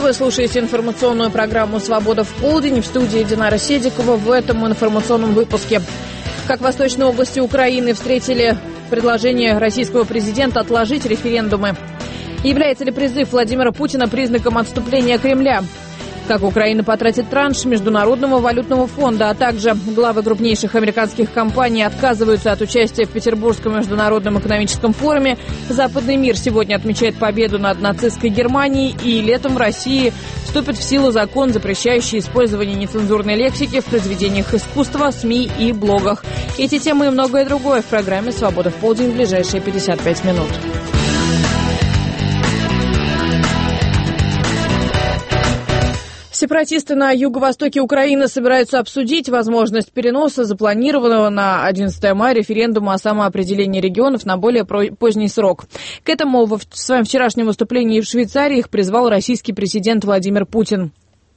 Вы слушаете информационную программу «Свобода в полдень». В студии Динара Седикова. В этом информационном выпуске. Как в Восточной области Украины встретили предложение российского президента отложить референдумы. Является ли призыв Владимира Путина признаком отступления Кремля? Как Украина потратит транш Международного валютного фонда, а также главы крупнейших американских компаний отказываются от участия в Петербургском международном экономическом форуме. Западный мир сегодня отмечает победу над нацистской Германией, и летом в России вступит в силу закон, запрещающий использование нецензурной лексики в произведениях искусства, СМИ и блогах. Эти темы и многое другое в программе «Свобода в полдень» в ближайшие 55 минут. Сепаратисты на юго-востоке Украины собираются обсудить возможность переноса запланированного на 11 мая референдума о самоопределении регионов на более поздний срок. К этому в своем вчерашнем выступлении в Швейцарии их призвал российский президент Владимир Путин.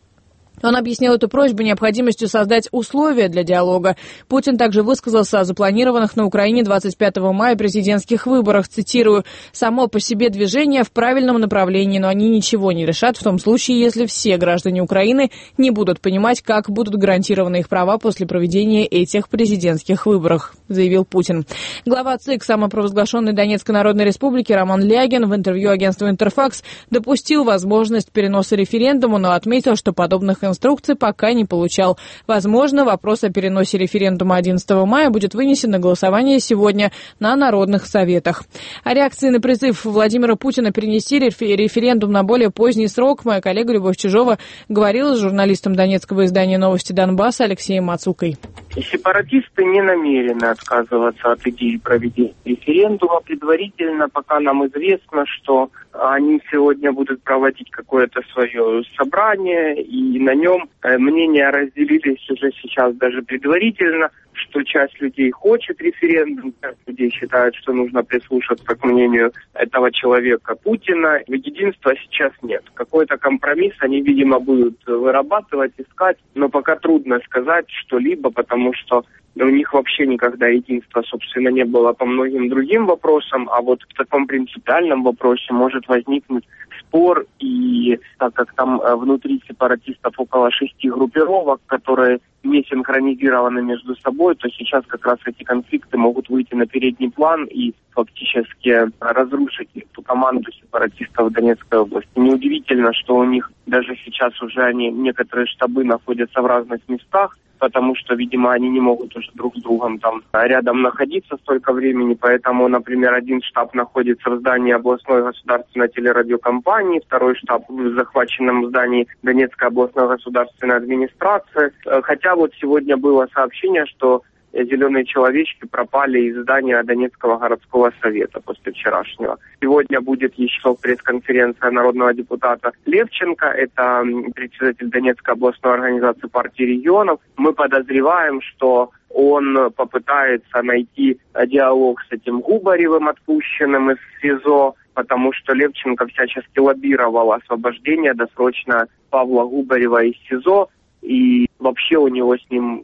Он объяснил эту просьбу необходимостью создать условия для диалога. Путин также высказался о запланированных на Украине 25 мая президентских выборах. Цитирую: «Само по себе движение в правильном направлении, но они ничего не решат в том случае, если все граждане Украины не будут понимать, как будут гарантированы их права после проведения этих президентских выборов», заявил Путин. Глава ЦИК самопровозглашенной Донецкой Народной Республики Роман Лягин в интервью агентству «Интерфакс» допустил возможность переноса референдума, но отметил, что подобных инструкций пока не получал. Возможно, вопрос о переносе референдума 11 мая будет вынесен на голосование сегодня на Народных советах. О реакции на призыв Владимира Путина перенести референдум на более поздний срок моя коллега Любовь Чижова говорила с журналистом донецкого издания «Новости Донбасса» Алексеем Мацукой. Сепаратисты не намерены отказываться от идеи проведения референдума. Предварительно пока нам известно, что они сегодня будут проводить какое-то свое собрание, и на нем мнения разделились уже сейчас даже предварительно, что часть людей хочет референдум, часть людей считает, что нужно прислушаться к мнению этого человека Путина. Единства сейчас нет. Какой-то компромисс они, видимо, будут вырабатывать, искать, но пока трудно сказать что-либо, потому что у них вообще никогда единства, собственно, не было по многим другим вопросам, а вот в таком принципиальном вопросе может возникнуть спор, и так как там внутри сепаратистов около 6 группировок, которые не синхронизированы между собой, то сейчас как раз эти конфликты могут выйти на передний план и фактически разрушить эту команду сепаратистов в Донецкой области. Неудивительно, что у них даже сейчас уже некоторые штабы находятся в разных местах, потому что, видимо, они не могут уже друг с другом там рядом находиться столько времени, поэтому, например, один штаб находится в здании областной государственной телерадиокомпании, второй штаб в захваченном здании Донецкой областной государственной администрации. Хотя вот сегодня было сообщение, что зеленые человечки пропали из здания Донецкого городского совета после вчерашнего. Сегодня будет еще пресс-конференция народного депутата Левченко, это председатель Донецкой областной организации партии регионов. Мы подозреваем, что он попытается найти диалог с этим Губаревым, отпущенным из СИЗО, потому что Левченко всячески лоббировал освобождение досрочно Павла Губарева из СИЗО. И вообще у него с ним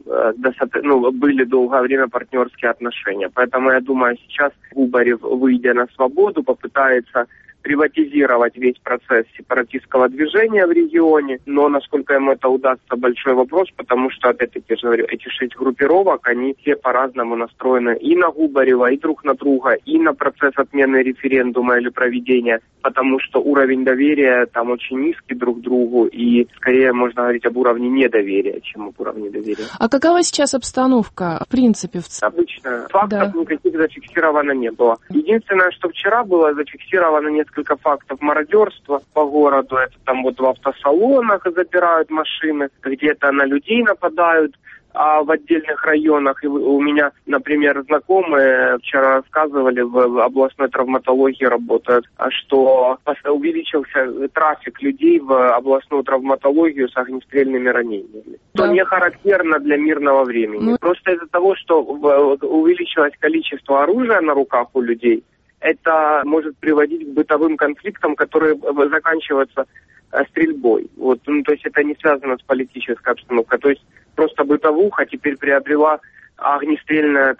были долгое время партнерские отношения. Поэтому я думаю, сейчас Губарев, выйдя на свободу, попытается приватизировать весь процесс сепаратистского движения в регионе. Но насколько ему это удастся, большой вопрос, потому что, опять-таки, я же говорю, эти 6 группировок, они все по-разному настроены и на Губарева, и друг на друга, и на процесс отмены референдума или проведения, потому что уровень доверия там очень низкий друг к другу, и скорее можно говорить об уровне недоверия, чем об уровне доверия. А какова сейчас обстановка, в принципе? Обычно фактов никаких зафиксировано не было. Единственное, что вчера было зафиксировано несколько фактов мародерства по городу. Это там вот в автосалонах запирают машины, где-то на людей нападают, а в отдельных районах. И у меня, например, знакомые вчера рассказывали, в областной травматологии работают, что увеличился трафик людей в областную травматологию с огнестрельными ранениями. Да. Что не характерно для мирного времени. Просто из-за того, что увеличилось количество оружия на руках у людей, это может приводить к бытовым конфликтам, которые заканчиваются стрельбой. Вот, то есть это не связано с политической обстановкой. То есть просто бытовуха теперь приобрела огнестрельную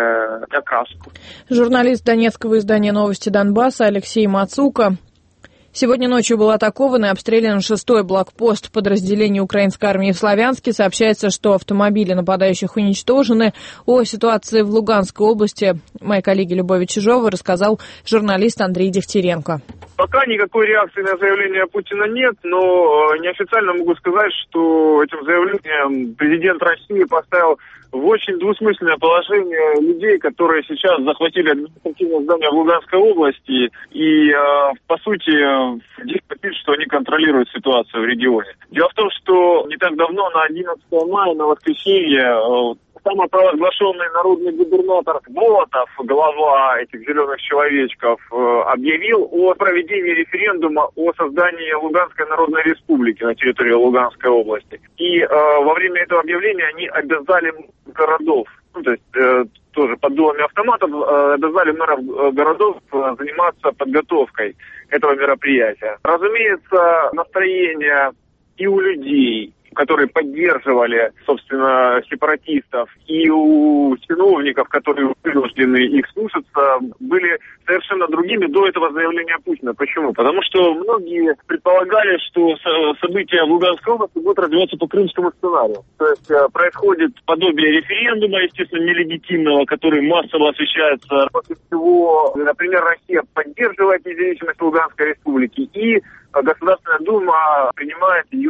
окраску. Журналист донецкого издания «Новости Донбасса» Алексей Мацука. Сегодня ночью был атакован и обстрелян 6-й блокпост подразделения украинской армии в Славянске. Сообщается, что автомобили нападающих уничтожены. О ситуации в Луганской области моей коллеге Любови Чижовой рассказал журналист Андрей Дегтяренко. Пока никакой реакции на заявление Путина нет, но неофициально могу сказать, что этим заявлением президент России поставил в очень двусмысленное положение людей, которые сейчас захватили административное здание в Луганской области и, по сути, делают, что они контролируют ситуацию в регионе. Дело в том, что не так давно, на 11 мая, на воскресенье, самопровозглашенный народный губернатор Молотов, глава этих зеленых человечков, объявил о проведении референдума о создании Луганской Народной Республики на территории Луганской области. И во время этого объявления они обязали городов, то есть тоже под дулами автоматов, обязали мэров городов заниматься подготовкой этого мероприятия. Разумеется, настроение и у людей, которые поддерживали, собственно, сепаратистов, и у чиновников, которые вынуждены их слушаться, были совершенно другими до этого заявления Путина. Почему? Потому что многие предполагали, что события в Луганской области будут развиваться по крымскому сценарию. То есть происходит подобие референдума, естественно, нелегитимного, который массово освещается, после чего, например, Россия поддерживает независимость Луганской республики, и Государственная Дума принимает ее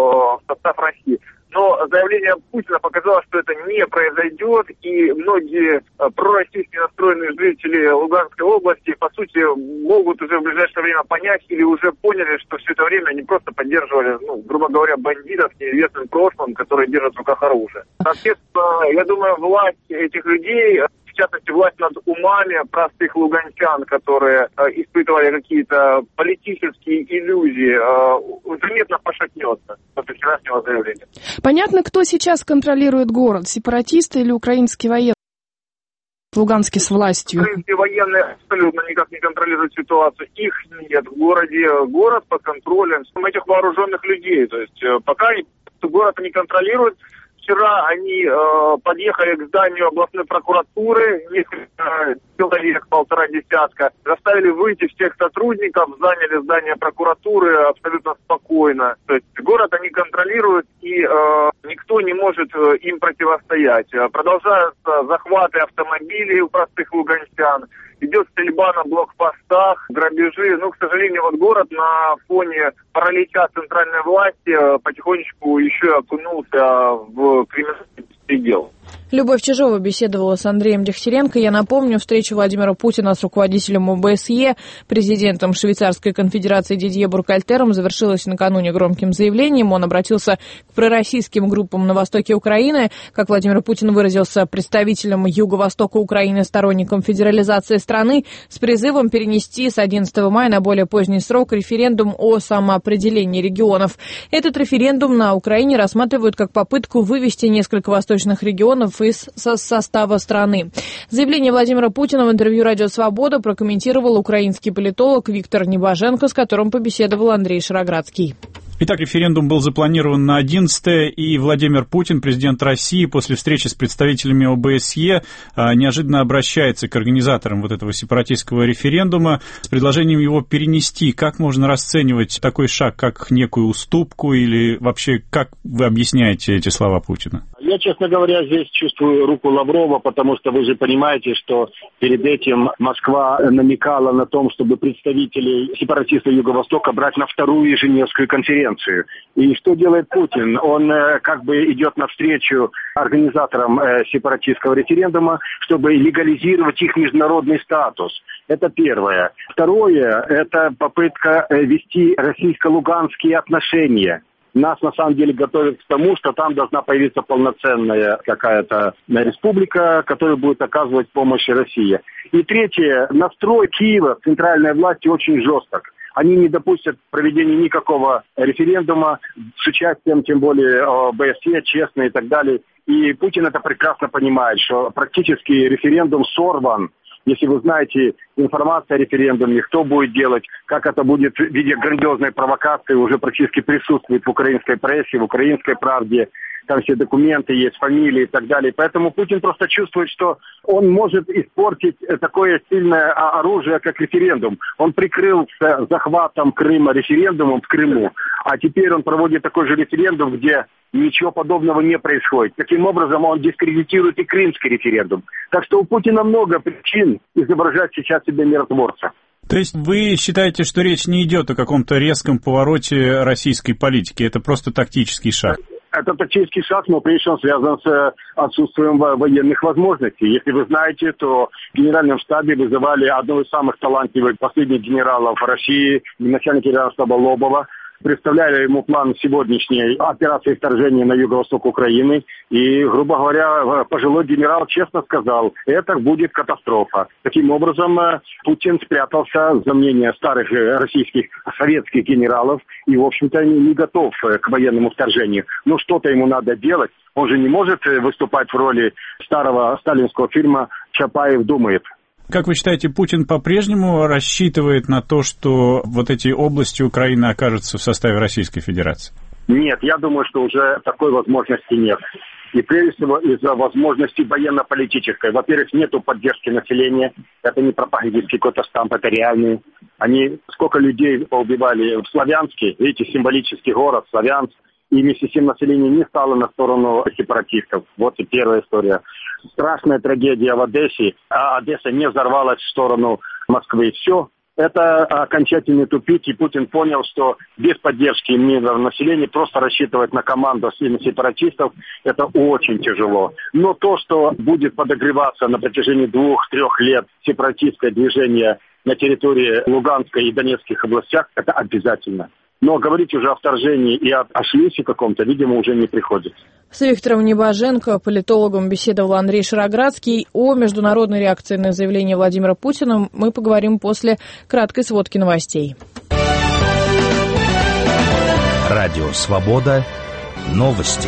в состав России. Но заявление Путина показало, что это не произойдет, и многие пророссийски настроенные жители Луганской области, по сути, могут уже в ближайшее время понять или уже поняли, что все это время они просто поддерживали, грубо говоря, бандитов с неизвестным прошлым, которые держат в руках оружие. Соответственно, я думаю, власть этих людей, в частности, власть над умами простых луганчан, которые испытывали какие-то политические иллюзии, заметно пошатнется после вчерашнего заявления. Понятно, кто сейчас контролирует город? Сепаратисты или украинские военные в Луганске с властью? Украинские военные абсолютно никак не контролируют ситуацию. Их нет в городе. Город под контролем этих вооруженных людей. То есть пока город не контролируют. Вчера они подъехали к зданию областной прокуратуры, несколько человек, 1,5 десятка, заставили выйти всех сотрудников, заняли здание прокуратуры абсолютно спокойно. То есть город они контролируют, и никто не может им противостоять. Продолжаются захваты автомобилей у простых луганчан. Идет стрельба на блокпостах, грабежи. К сожалению, город на фоне паралича центральной власти потихонечку еще окунулся в криминальный передел. Любовь Чижова беседовала с Андреем Дегтяренко. Я напомню, встречу Владимира Путина с руководителем ОБСЕ, президентом Швейцарской конфедерации Дидье Буркальтером, завершилась накануне громким заявлением. Он обратился к пророссийским группам на востоке Украины. Как Владимир Путин выразился, представителям Юго-Востока Украины, сторонникам федерализации страны, с призывом перенести с 11 мая на более поздний срок референдум о самоопределении регионов. Этот референдум на Украине рассматривают как попытку вывести несколько восточных регионов из состава страны. Заявление Владимира Путина в интервью «Радио Свобода» прокомментировал украинский политолог Виктор Небоженко, с которым побеседовал Андрей Шароградский. Итак, референдум был запланирован на 11-е, и Владимир Путин, президент России, после встречи с представителями ОБСЕ неожиданно обращается к организаторам вот этого сепаратистского референдума с предложением его перенести. Как можно расценивать такой шаг, как некую уступку, или вообще как вы объясняете эти слова Путина? Я, честно говоря, здесь чувствую руку Лаврова, потому что вы же понимаете, что перед этим Москва намекала на том, чтобы представителей сепаратистов Юго-Востока брать на вторую Женевскую конференцию. И что делает Путин? Он как бы идет навстречу организаторам сепаратистского референдума, чтобы легализировать их международный статус. Это первое. Второе, это попытка вести российско-луганские отношения. Нас, на самом деле, готовят к тому, что там должна появиться полноценная какая-то республика, которая будет оказывать помощь России. И третье, настрой Киева, центральной власти, очень жесток. Они не допустят проведения никакого референдума с участием, тем более ОБСЕ, честно и так далее. И Путин это прекрасно понимает, что практически референдум сорван. Если вы знаете информацию о референдуме, кто будет делать, как это будет в виде грандиозной провокации, уже практически присутствует в украинской прессе, в украинской правде. там все документы есть, фамилии и так далее. Поэтому Путин просто чувствует, что он может испортить такое сильное оружие, как референдум. Он прикрыл захватом Крыма референдумом в Крыму, а теперь он проводит такой же референдум, где ничего подобного не происходит. Таким образом, он дискредитирует и крымский референдум. Так что у Путина много причин изображать сейчас себя миротворца. То есть вы считаете, что речь не идет о каком-то резком повороте российской политики, это просто тактический шаг? Это тактический шаг, но прежде всего связан с отсутствием военных возможностей. Если вы знаете, то в Генеральном штабе вызывали одного из самых талантливых последних генералов России, начальника Генерального штаба Лобова, представляли ему план сегодняшней операции вторжения на юго-восток Украины. И, грубо говоря, пожилой генерал честно сказал, это будет катастрофа. Таким образом, Путин спрятался за мнение старых российских, советских генералов и, в общем-то, не готов к военному вторжению. Но что-то ему надо делать. Он же не может выступать в роли старого сталинского фильма «Чапаев думает». Как вы считаете, Путин по-прежнему рассчитывает на то, что вот эти области Украины окажутся в составе Российской Федерации? Нет, я думаю, что уже такой возможности нет. И прежде всего из-за возможности военно-политической. Во-первых, нету поддержки населения. Это не пропагандистский какой-то штамп, это реальный. Они сколько людей поубивали в Славянске, видите, символический город, Славянск. И вместе с тем население не стало на сторону сепаратистов. Вот и первая история. Страшная трагедия в Одессе, а Одесса не взорвалась в сторону Москвы. Все. Это окончательный тупик, и Путин понял, что без поддержки мирного населения просто рассчитывать на команду сильных сепаратистов, это очень тяжело. Но то, что будет подогреваться на протяжении 2-3 лет сепаратистское движение на территории Луганской и Донецких областях, это обязательно. Но говорить уже о вторжении и о шлюсе каком-то, видимо, уже не приходится. С Виктором Небоженко, политологом, беседовал Андрей Шароградский. О международной реакции на заявление Владимира Путина мы поговорим после краткой сводки новостей. Радио «Свобода». Новости.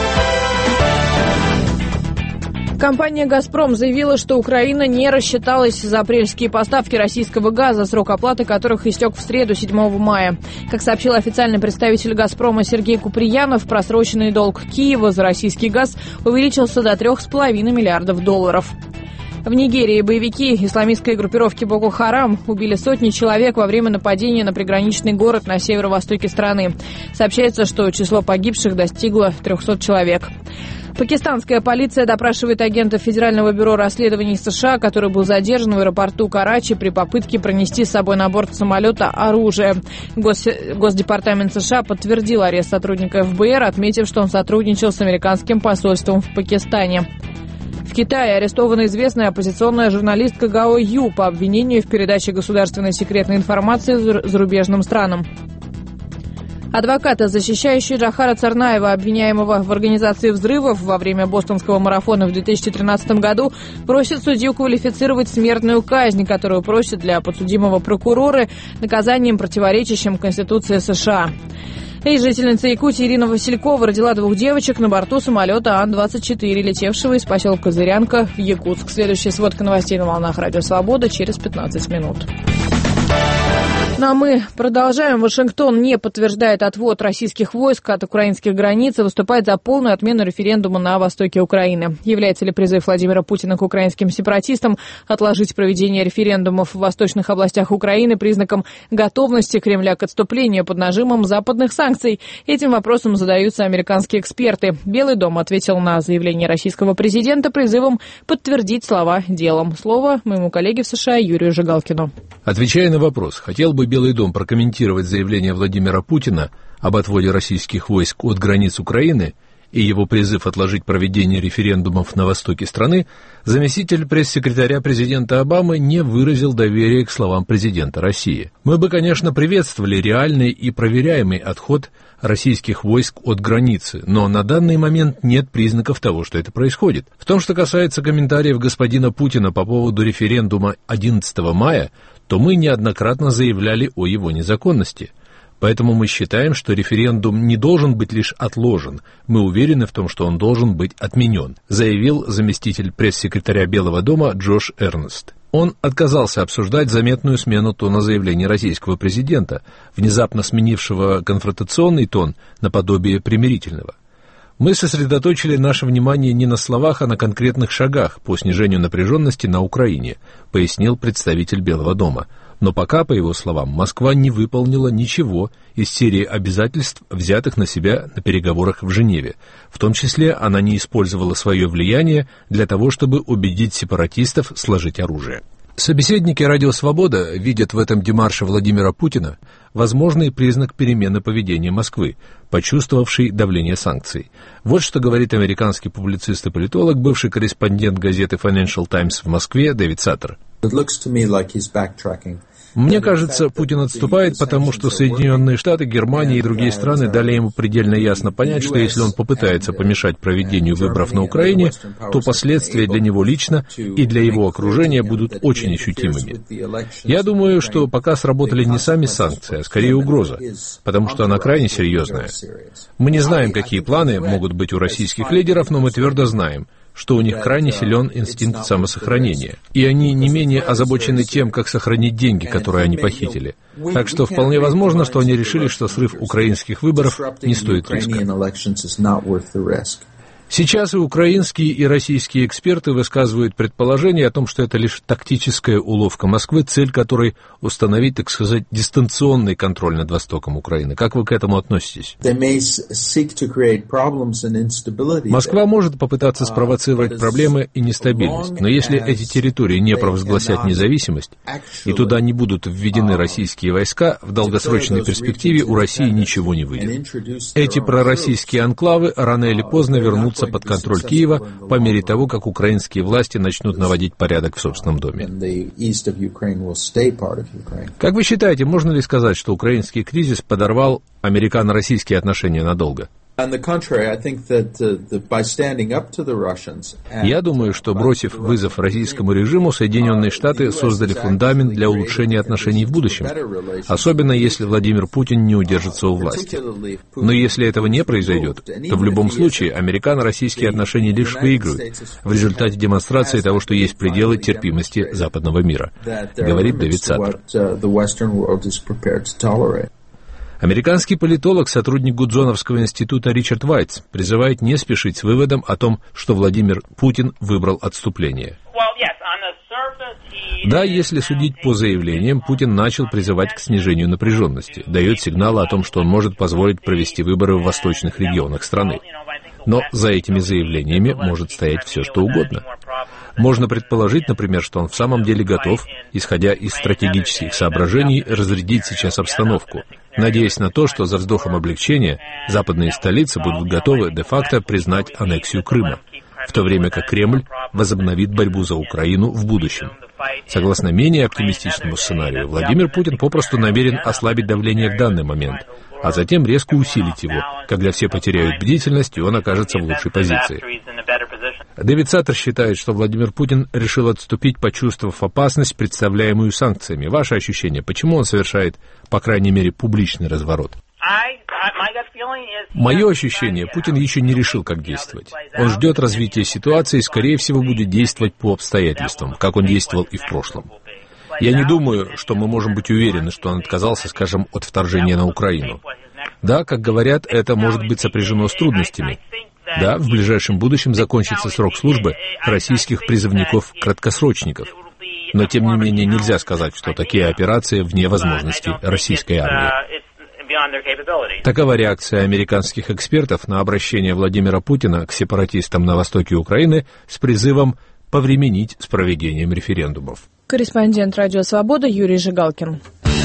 Компания «Газпром» заявила, что Украина не рассчиталась за апрельские поставки российского газа, срок оплаты которых истек в среду, 7 мая. Как сообщил официальный представитель «Газпрома» Сергей Куприянов, просроченный долг Киева за российский газ увеличился до $3,5 миллиардов. В Нигерии боевики исламистской группировки Боко Харам убили сотни человек во время нападения на приграничный город на северо-востоке страны. Сообщается, что число погибших достигло 300 человек. Пакистанская полиция допрашивает агента Федерального бюро расследований США, который был задержан в аэропорту Карачи при попытке пронести с собой на борт самолета оружие. Госдепартамент США подтвердил арест сотрудника ФБР, отметив, что он сотрудничал с американским посольством в Пакистане. В Китае арестована известная оппозиционная журналистка Гао Ю по обвинению в передаче государственной секретной информации зарубежным странам. Адвокаты, защищающие Джохара Царнаева, обвиняемого в организации взрывов во время бостонского марафона в 2013 году, просят судью квалифицировать смертную казнь, которую просят для подсудимого прокуроры, наказанием, противоречащим Конституции США. И жительница Якутии Ирина Василькова родила 2 девочек на борту самолета Ан-24, летевшего из поселка Зырянка в Якутск. Следующая сводка новостей на волнах Радио Свобода через 15 минут. Ну а мы продолжаем. Вашингтон не подтверждает отвод российских войск от украинских границ и выступает за полную отмену референдума на востоке Украины. Является ли призыв Владимира Путина к украинским сепаратистам отложить проведение референдумов в восточных областях Украины признаком готовности Кремля к отступлению под нажимом западных санкций? Этим вопросом задаются американские эксперты. Белый дом ответил на заявление российского президента призывом подтвердить слова делом. Слово моему коллеге в США Юрию Жигалкину. Отвечая на вопрос, хотел бы Белый дом прокомментировать заявление Владимира Путина об отводе российских войск от границ Украины и его призыв отложить проведение референдумов на востоке страны, заместитель пресс-секретаря президента Обамы не выразил доверия к словам президента России. Мы бы, конечно, приветствовали реальный и проверяемый отход российских войск от границы, но на данный момент нет признаков того, что это происходит. В том, что касается комментариев господина Путина по поводу референдума 11 мая, то мы неоднократно заявляли о его незаконности. Поэтому мы считаем, что референдум не должен быть лишь отложен. Мы уверены в том, что он должен быть отменен, заявил заместитель пресс-секретаря Белого дома Джош Эрнест. Он отказался обсуждать заметную смену тона заявления российского президента, внезапно сменившего конфронтационный тон наподобие примирительного. Мы сосредоточили наше внимание не на словах, а на конкретных шагах по снижению напряженности на Украине, пояснил представитель Белого дома. Но пока, по его словам, Москва не выполнила ничего из серии обязательств, взятых на себя на переговорах в Женеве. В том числе она не использовала свое влияние для того, чтобы убедить сепаратистов сложить оружие. Собеседники «Радио Свобода» видят в этом демарше Владимира Путина возможный признак перемены поведения Москвы, почувствовавшей давление санкций. Вот что говорит американский публицист и политолог, бывший корреспондент газеты Financial Times в Москве Дэвид Саттер. Мне кажется, Путин отступает, потому что Соединенные Штаты, Германия и другие страны дали ему предельно ясно понять, что если он попытается помешать проведению выборов на Украине, то последствия для него лично и для его окружения будут очень ощутимыми. Я думаю, что пока сработали не сами санкции, а скорее угроза, потому что она крайне серьезная. Мы не знаем, какие планы могут быть у российских лидеров, но мы твердо знаем, что у них крайне силен инстинкт самосохранения, и они не менее озабочены тем, как сохранить деньги, которые они похитили. Так что вполне возможно, что они решили, что срыв украинских выборов не стоит риска. Сейчас и украинские, и российские эксперты высказывают предположение о том, что это лишь тактическая уловка Москвы, цель которой установить, так сказать, дистанционный контроль над востоком Украины. Как вы к этому относитесь? Москва может попытаться спровоцировать проблемы и нестабильность, но если эти территории не провозгласят независимость, и туда не будут введены российские войска, в долгосрочной перспективе у России ничего не выйдет. Эти пророссийские анклавы рано или поздно вернутся под контроль Киева по мере того, как украинские власти начнут наводить порядок в собственном доме. Как вы считаете, можно ли сказать, что украинский кризис подорвал американо-российские отношения надолго? Я думаю, что, бросив вызов российскому режиму, Соединенные Штаты создали фундамент для улучшения отношений в будущем, особенно если Владимир Путин не удержится у власти. Но если этого не произойдет, то в любом случае американо-российские отношения лишь выиграют в результате демонстрации того, что есть пределы терпимости западного мира, говорит Дэвид Саттер. Американский политолог, сотрудник Гудзоновского института Ричард Вайтс призывает не спешить с выводом о том, что Владимир Путин выбрал отступление. Да, если судить по заявлениям, Путин начал призывать к снижению напряженности, дает сигналы о том, что он может позволить провести выборы в восточных регионах страны. Но за этими заявлениями может стоять все, что угодно. Можно предположить, например, что он в самом деле готов, исходя из стратегических соображений, разрядить сейчас обстановку, надеясь на то, что за вздохом облегчения западные столицы будут готовы де-факто признать аннексию Крыма, в то время как Кремль возобновит борьбу за Украину в будущем. Согласно менее оптимистичному сценарию, Владимир Путин попросту намерен ослабить давление в данный момент, а затем резко усилить его, когда все потеряют бдительность, и он окажется в лучшей позиции. Дэвид Саттер считает, что Владимир Путин решил отступить, почувствовав опасность, представляемую санкциями. Ваше ощущение, почему он совершает, по крайней мере, публичный разворот? Мое ощущение, Путин еще не решил, как действовать. Он ждет развития ситуации и, скорее всего, будет действовать по обстоятельствам, как он действовал и в прошлом. Я не думаю, что мы можем быть уверены, что он отказался, скажем, от вторжения на Украину. Да, как говорят, это может быть сопряжено с трудностями. Да, в ближайшем будущем закончится срок службы российских призывников-краткосрочников. Но, тем не менее, нельзя сказать, что такие операции вне возможностей российской армии. Такова реакция американских экспертов на обращение Владимира Путина к сепаратистам на востоке Украины с призывом повременить с проведением референдумов. Корреспондент «Радио Свобода» Юрий Жигалкин.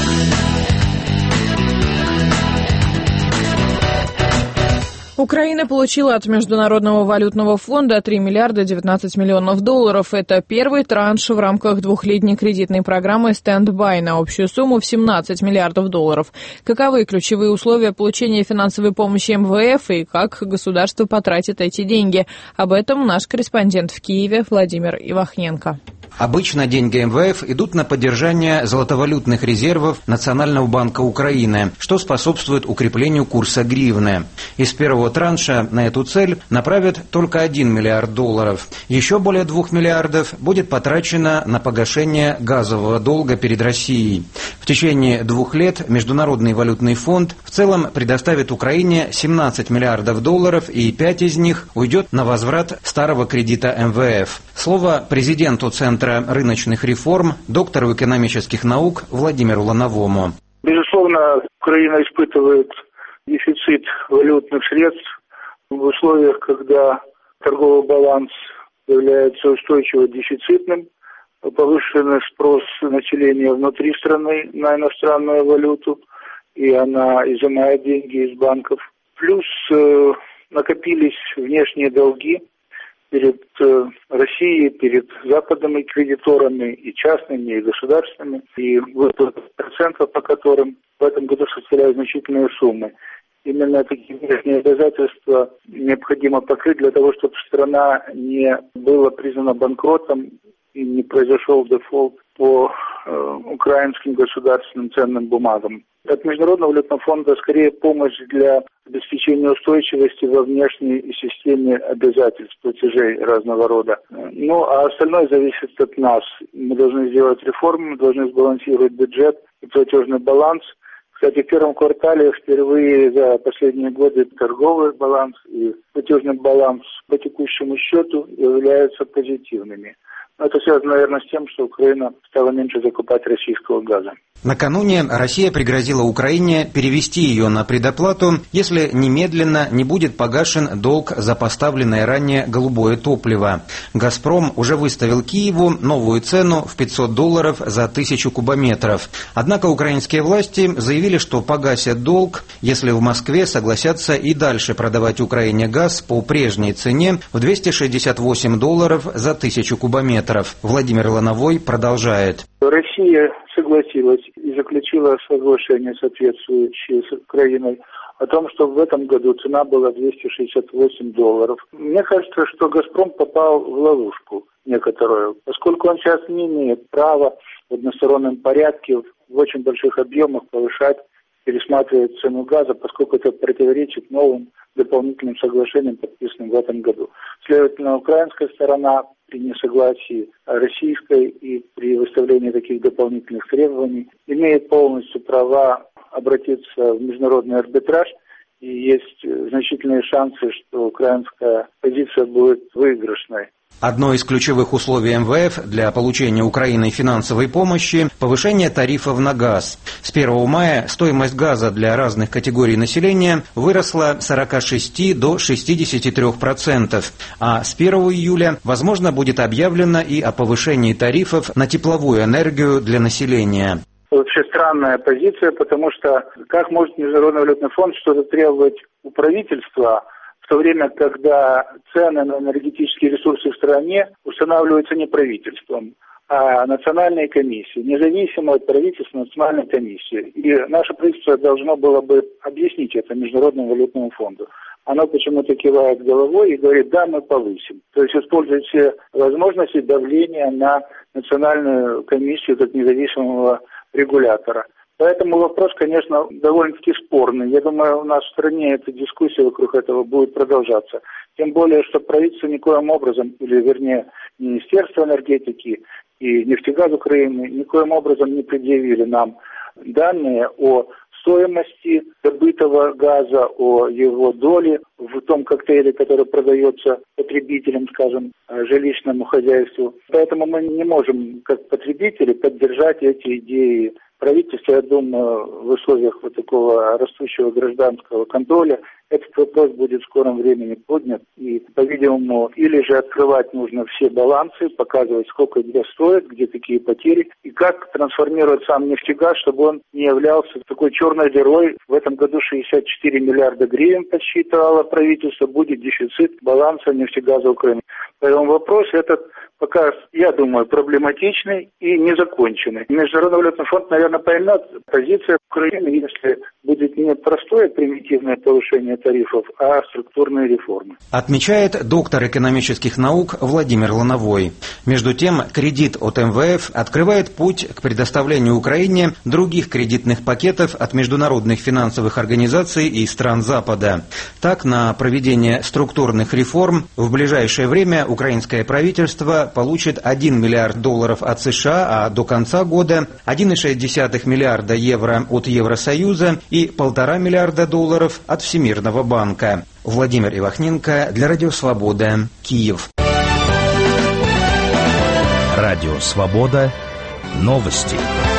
Украина получила от Международного валютного фонда 3 миллиарда 19 миллионов долларов. Это первый транш в рамках двухлетней кредитной программы «Стенд-бай» на общую сумму в 17 миллиардов долларов. Каковы ключевые условия получения финансовой помощи МВФ и как государство потратит эти деньги? Об этом наш корреспондент в Киеве Владимир Ивахненко. Обычно деньги МВФ идут на поддержание золотовалютных резервов Национального банка Украины, что способствует укреплению курса гривны. Из первого транша на эту цель направят только $1 миллиард. Еще более 2 миллиардов будет потрачено на погашение газового долга перед Россией. В течение 2 лет Международный валютный фонд в целом предоставит Украине $17 миллиардов, и 5 из них уйдет на возврат старого кредита МВФ. Слово президенту Центра рыночных реформ, доктору экономических наук Владимиру Лановому. Безусловно, Украина испытывает дефицит валютных средств в условиях, когда торговый баланс является устойчиво дефицитным, повышенный спрос населения внутри страны на иностранную валюту, и она изымает деньги из банков. Плюс накопились внешние долги перед Россией, перед западными кредиторами, и частными, и государственными, и выплаты процентов, по которым в этом году составляют значительные суммы. Именно такие внешние обязательства необходимо покрыть для того, чтобы страна не была признана банкротом и не произошел дефолт по украинским государственным ценным бумагам. От Международного валютного фонда скорее помощь для обеспечения устойчивости во внешней системе обязательств, платежей разного рода. Ну, а остальное зависит от нас. Мы должны сделать реформы, мы должны сбалансировать бюджет и платежный баланс. Кстати, в первом квартале впервые за последние годы торговый баланс и платежный баланс по текущему счету являются позитивными. Это связано, наверное, с тем, что Украина стала меньше закупать российского газа. Накануне Россия пригрозила Украине перевести ее на предоплату, если немедленно не будет погашен долг за поставленное ранее голубое топливо. «Газпром» уже выставил Киеву новую цену в $500 за 1000 кубометров. Однако украинские власти заявили, что погасят долг, если в Москве согласятся и дальше продавать Украине газ по прежней цене в $268 за 1000 кубометров. Владимир Лановой продолжает. Россия согласилась и заключила соглашение, соответствующее с Украиной, о том, что в этом году цена была $268. Мне кажется, что «Газпром» попал в ловушку некоторую, поскольку он сейчас не имеет права в одностороннем порядке в очень больших объемах повышать, пересматривать цену газа, поскольку это противоречит новым дополнительным соглашениям, подписанным в этом году. Следовательно, украинская сторона при несогласии российской и при выставлении таких дополнительных требований имеет полностью права обратиться в международный арбитраж, и есть значительные шансы, что украинская позиция будет выигрышной. Одно из ключевых условий МВФ для получения Украиной финансовой помощи – повышение тарифов на газ. С 1 мая стоимость газа для разных категорий населения выросла с 46 до 63%, а с 1 июля, возможно, будет объявлено и о повышении тарифов на тепловую энергию для населения. Вообще странная позиция, потому что как может Международный валютный фонд что-то требовать у правительства, в то время, когда цены на энергетические ресурсы в стране устанавливаются не правительством, а национальной комиссией, независимо от правительства, национальной комиссии. И наше правительство должно было бы объяснить это Международному валютному фонду. Оно почему-то кивает головой и говорит: да, мы повысим. То есть использует все возможности давления на национальную комиссию как независимого регулятора. Поэтому вопрос, конечно, довольно-таки спорный. Я думаю, у нас в стране эта дискуссия вокруг этого будет продолжаться. Тем более, что правительство никоим образом, или вернее, Министерство энергетики и Нефтегаз Украины никоим образом не предъявили нам данные о стоимости добытого газа, о его доле в том коктейле, который продается потребителям, скажем, жилищному хозяйству. Поэтому мы не можем, как потребители, поддержать эти идеи правительства. Я думаю, в условиях вот такого растущего гражданского контроля этот вопрос будет в скором времени поднят. И, по-видимому, или же открывать нужно все балансы, показывать, сколько где стоит, где какие потери, и как трансформировать сам нефтегаз, чтобы он не являлся такой черной дырой. В этом году 64 миллиарда гривен подсчитывало правительство, будет дефицит баланса нефтегаза Украины. Поэтому вопрос этот пока, я думаю, проблематичный и незаконченный. Международный валютный фонд, наверное, поймет позицию Украины, если будет не простое примитивное повышение тарифов, а структурные реформы. Отмечает доктор экономических наук Владимир Лановой. Между тем, кредит от МВФ открывает путь к предоставлению Украине других кредитных пакетов от международных финансовых организаций и стран Запада. Так, на проведение структурных реформ в ближайшее время украинское правительство получит $1 миллиард от США, а до конца года 1,6 миллиарда евро от Евросоюза и $1,5 миллиарда от Всемирного банка. Владимир Ивахненко для Радио Свобода, Киев. Радио Свобода. Новости.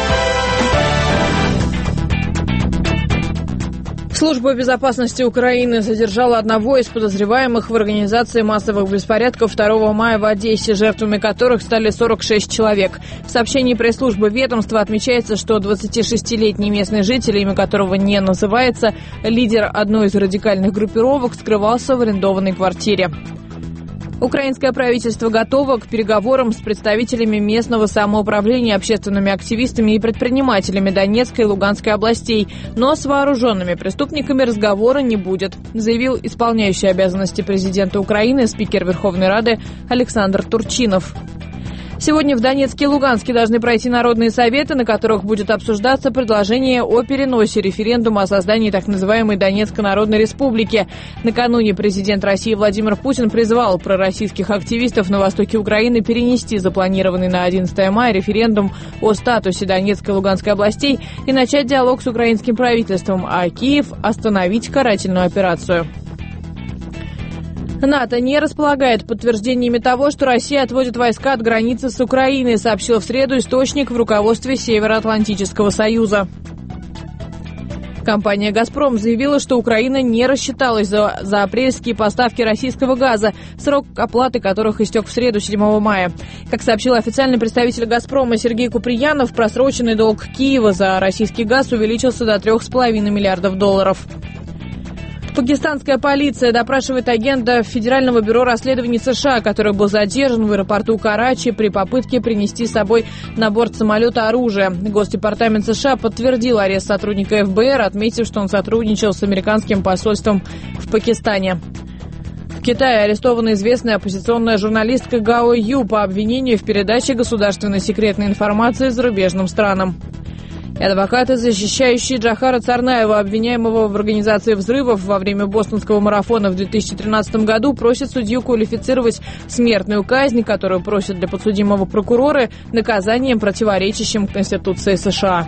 Служба безопасности Украины задержала одного из подозреваемых в организации массовых беспорядков 2 мая в Одессе, жертвами которых стали 46 человек. В сообщении пресс-службы ведомства отмечается, что 26-летний местный житель, имя которого не называется, лидер одной из радикальных группировок, скрывался в арендованной квартире. Украинское правительство готово к переговорам с представителями местного самоуправления, общественными активистами и предпринимателями Донецкой и Луганской областей, но с вооруженными преступниками разговора не будет, заявил исполняющий обязанности президента Украины спикер Верховной Рады Александр Турчинов. Сегодня в Донецке и Луганске должны пройти народные советы, на которых будет обсуждаться предложение о переносе референдума о создании так называемой Донецкой Народной Республики. Накануне президент России Владимир Путин призвал пророссийских активистов на востоке Украины перенести запланированный на 11 мая референдум о статусе Донецкой и Луганской областей и начать диалог с украинским правительством, а Киев остановить карательную операцию. НАТО не располагает подтверждениями того, что Россия отводит войска от границы с Украиной, сообщил в среду источник в руководстве Североатлантического союза. Компания «Газпром» заявила, что Украина не рассчиталась за апрельские поставки российского газа, срок оплаты которых истек в среду 7 мая. Как сообщил официальный представитель «Газпрома» Сергей Куприянов, просроченный долг Киева за российский газ увеличился до $3,5 миллиардов. Пакистанская полиция допрашивает агента Федерального бюро расследований США, который был задержан в аэропорту Карачи при попытке принести с собой на борт самолета оружие. Госдепартамент США подтвердил арест сотрудника ФБР, отметив, что он сотрудничал с американским посольством в Пакистане. В Китае арестована известная оппозиционная журналистка Гао Ю по обвинению в передаче государственной секретной информации зарубежным странам. Адвокаты, защищающие Джохара Царнаева, обвиняемого в организации взрывов во время бостонского марафона в 2013 году, просят судью квалифицировать смертную казнь, которую просят для подсудимого прокуроры, наказанием, противоречащим Конституции США.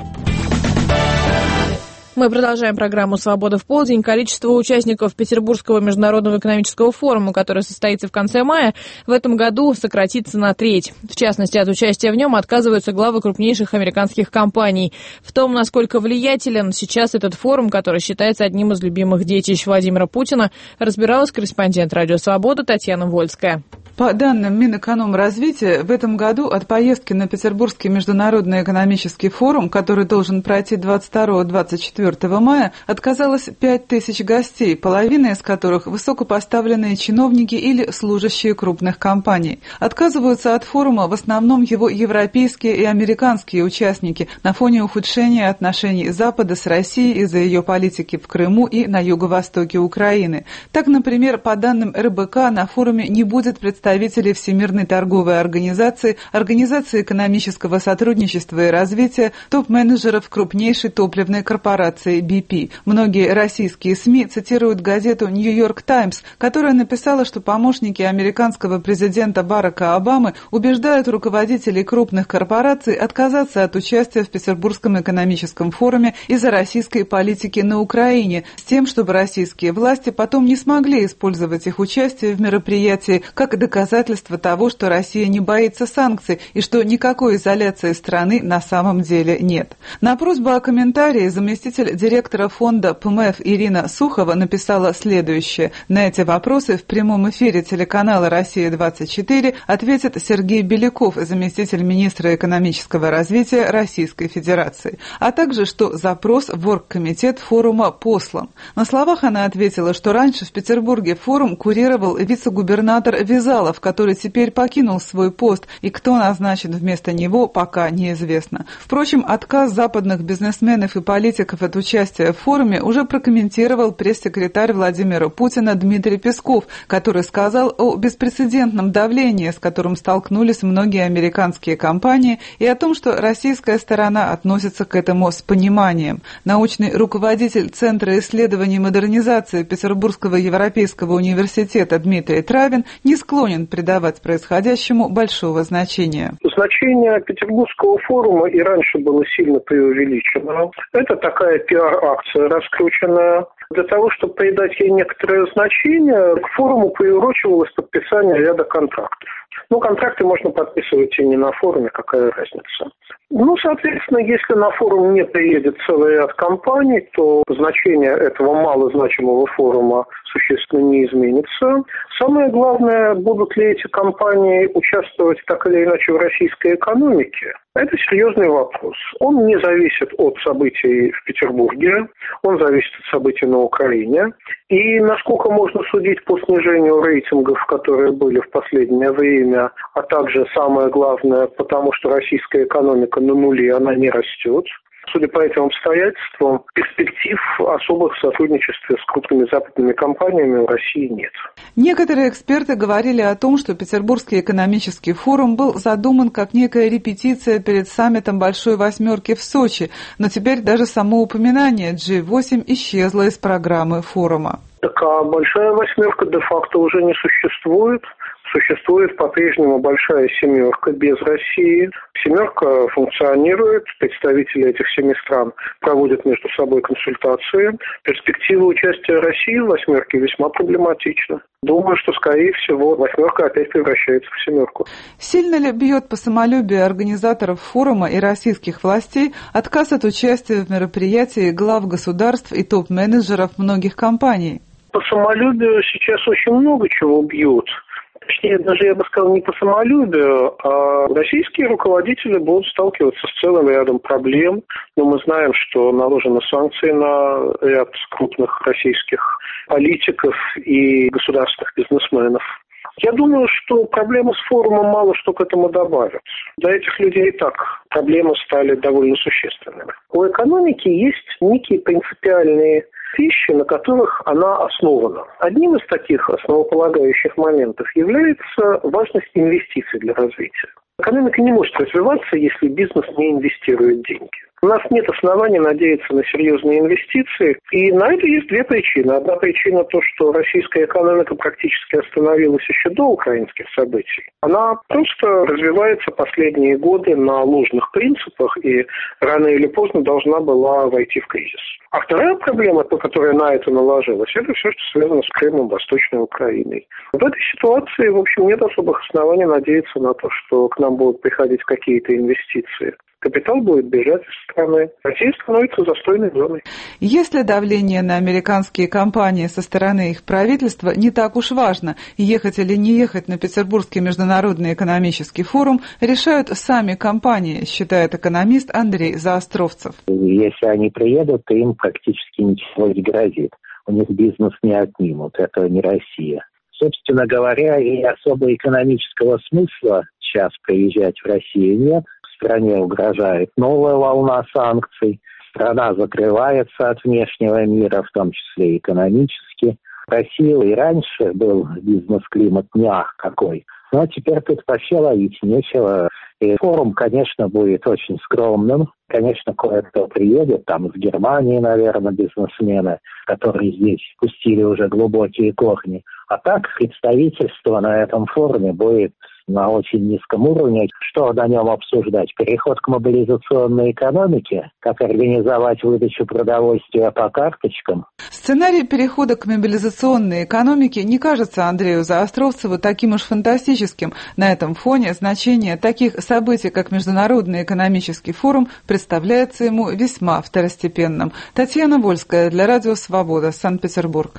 Мы продолжаем программу «Свобода в полдень». Количество участников Петербургского международного экономического форума, который состоится в конце мая, в этом году сократится на треть. В частности, от участия в нем отказываются главы крупнейших американских компаний. В том, насколько влиятелен сейчас этот форум, который считается одним из любимых детищ Владимира Путина, разбиралась корреспондент «Радио Свобода» Татьяна Вольская. По данным Минэкономразвития, в этом году от поездки на Петербургский международный экономический форум, который должен пройти 22-24 мая, отказалось 5000 гостей, половина из которых высокопоставленные чиновники или служащие крупных компаний. Отказываются от форума в основном его европейские и американские участники на фоне ухудшения отношений Запада с Россией из-за ее политики в Крыму и на юго-востоке Украины. Так, например, по данным РБК, на форуме не будет представителей Всемирной торговой организации, Организации экономического сотрудничества и развития, топ-менеджеров крупнейшей топливной корпорации BP. Многие российские СМИ цитируют газету «Нью-Йорк Таймс», которая написала, что помощники американского президента Барака Обамы убеждают руководителей крупных корпораций отказаться от участия в Петербургском экономическом форуме из-за российской политики на Украине, с тем, чтобы российские власти потом не смогли использовать их участие в мероприятии как доказательство того, что Россия не боится санкций и что никакой изоляции страны на самом деле нет. На просьбу о комментарии заместитель директора фонда ПМФ Ирина Сухова написала следующее. На эти вопросы в прямом эфире телеканала «Россия-24» ответит Сергей Беляков, заместитель министра экономического развития Российской Федерации, а также, что запрос в оргкомитет форума послан. На словах она ответила, что раньше в Петербурге форум курировал вице-губернатор Вязалов, который теперь покинул свой пост, и кто назначен вместо него, пока неизвестно. Впрочем, отказ западных бизнесменов и политиков от от участия в форуме уже прокомментировал пресс-секретарь Владимира Путина Дмитрий Песков, который сказал о беспрецедентном давлении, с которым столкнулись многие американские компании, и о том, что российская сторона относится к этому с пониманием. Научный руководитель Центра исследований модернизации Петербургского европейского университета Дмитрий Травин не склонен придавать происходящему большого значения. Значение Петербургского форума и раньше было сильно преувеличено. Это такая пиар-акция раскрученная. Для того, чтобы придать ей некоторое значение, к форуму приурочивалось подписание ряда контрактов. Контракты можно подписывать и не на форуме, какая разница. Соответственно, если на форум не приедет целый ряд компаний, то значение этого малозначимого форума существенно не изменится. Самое главное, будут ли эти компании участвовать так или иначе в российской экономике, это серьезный вопрос. Он не зависит от событий в Петербурге, он зависит от событий на Украине. И насколько можно судить по снижению рейтингов, которые были в последнее время, а также самое главное, потому что российская экономика на нуле, она не растет. Судя по этим обстоятельствам, перспектив особых в сотрудничестве с крупными западными компаниями в России нет. Некоторые эксперты говорили о том, что Петербургский экономический форум был задуман как некая репетиция перед саммитом Большой Восьмерки в Сочи, но теперь даже само упоминание G8 исчезло из программы форума. Так а Большая Восьмерка де-факто уже не существует. Существует по-прежнему Большая Семерка без России. Семерка функционирует, представители этих 7 стран проводят между собой консультации. Перспектива участия России в Восьмерке весьма проблематична. Думаю, что, скорее всего, Восьмерка опять превращается в Семерку. Сильно ли бьет по самолюбию организаторов форума и российских властей отказ от участия в мероприятии глав государств и топ-менеджеров многих компаний? По самолюбию сейчас очень много чего бьют. Точнее, даже я бы сказал, не по самолюбию, а российские руководители будут сталкиваться с целым рядом проблем. Но мы знаем, что наложены санкции на ряд крупных российских политиков и государственных бизнесменов. Я думаю, что проблемы с форумом мало что к этому добавят. Для этих людей и так проблемы стали довольно существенными. У экономики есть некие принципиальные вещи, на которых она основана. Одним из таких основополагающих моментов является важность инвестиций для развития. Экономика не может развиваться, если бизнес не инвестирует деньги. У нас нет оснований надеяться на серьезные инвестиции, и на это есть 2 причины. Одна причина то, что российская экономика практически остановилась еще до украинских событий. Она просто развивается последние годы на ложных принципах и рано или поздно должна была войти в кризис. А вторая проблема, которая на это наложилась, это все, что связано с Крымом, Восточной Украиной. В этой ситуации, в общем, нет особых оснований надеяться на то, что к нам будут приходить какие-то инвестиции. Капитал будет бежать из страны. Россия становится застойной зоной. Если давление на американские компании со стороны их правительства не так уж важно, ехать или не ехать на Петербургский международный экономический форум решают сами компании, считает экономист Андрей Заостровцев. Если они приедут, то им практически ничего не грозит. У них бизнес не отнимут. Это не Россия. Собственно говоря, и особо экономического смысла сейчас приезжать в Россию нет. Стране угрожает новая волна санкций, страна закрывается от внешнего мира, в том числе и экономически. В России и раньше был бизнес-климат неах какой, но теперь тут вообще ловить нечего. И форум, конечно, будет очень скромным. Конечно, кое-кто приедет, там из Германии, наверное, бизнесмены, которые здесь пустили уже глубокие корни. А так представительство на этом форуме будет на очень низком уровне. Что на нем обсуждать? Переход к мобилизационной экономике? Как организовать выдачу продовольствия по карточкам? Сценарий перехода к мобилизационной экономике не кажется Андрею Заостровцеву таким уж фантастическим. На этом фоне значение таких событий, как Международный экономический форум, представляется ему весьма второстепенным. Татьяна Вольская для Радио Свобода, Санкт-Петербург.